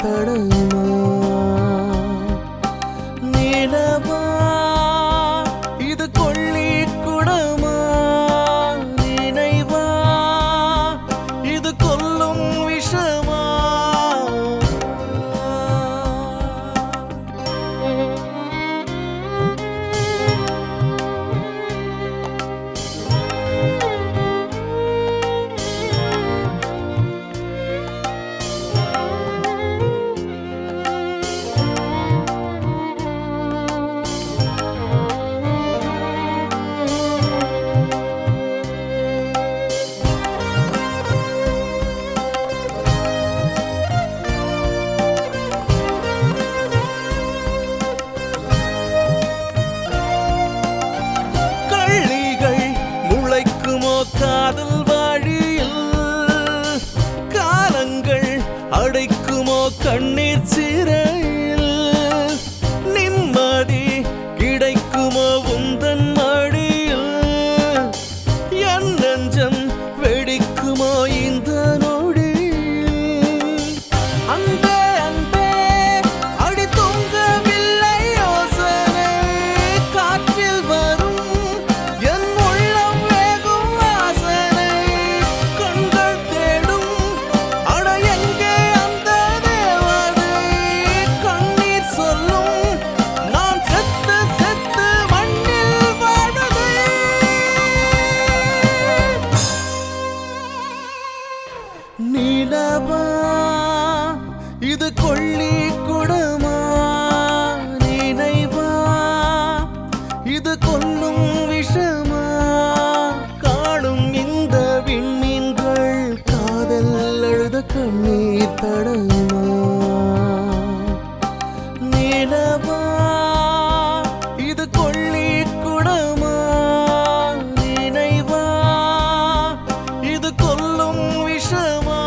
தடமா நிலவா இது கொள்ளி குடமா நினைவா இது கொல்லும் விஷமா காதல் வழியில் காலங்கள் அடைக்குமோ கண்ணீர் சிறையில் நிம்மதி கிடைக்குமோ உந்தன் மடியில் என் நெஞ்சம் வெடிக்குமோ இந்த நொடியில் அன்பே அன்பே அடி தூங்கவில்லை யோசனை காற்றில் வரும் நிலவா இது கொள்ளி குடமா நினைவா இது கொல்லும் விஷமா காடும் இந்த விண்மீன்கள் காதல் அழுத கண்ணீர் தடமா நிலவா இது கொள்ளி குடமா நினைவா இது கொல்லும் விஷமா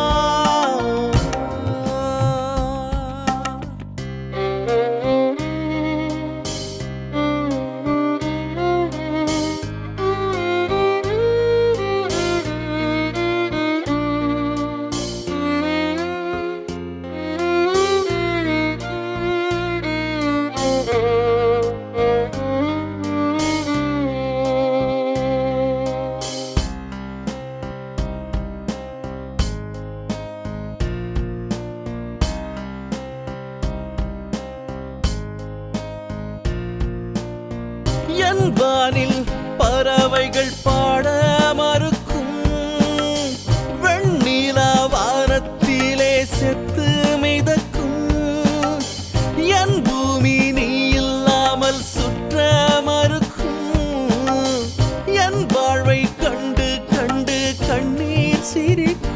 என் வானில் பறவைகள் பாட மறுக்கும் வெண்ணிலா வானத்திலே செத்து மிதக்கும் என் பூமி நீ இல்லாமல் சுற்ற மறுக்கும் என் வாழ்வை கண்டு கண்டு கண்ணீர் சிரிக்கும்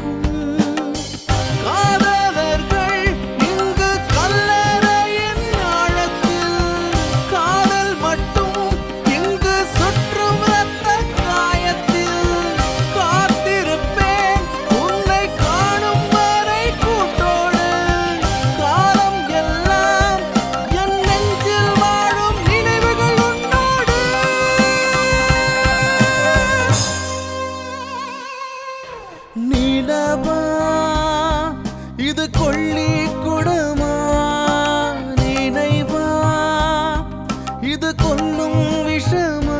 நிலவா இது கொள்ளி குடமா நினைவா இது கொல்லும் விஷமா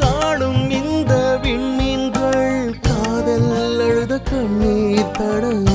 காடும் இந்த விண்மீன்கள் காதல் அழுத கண்ணீர் தடமா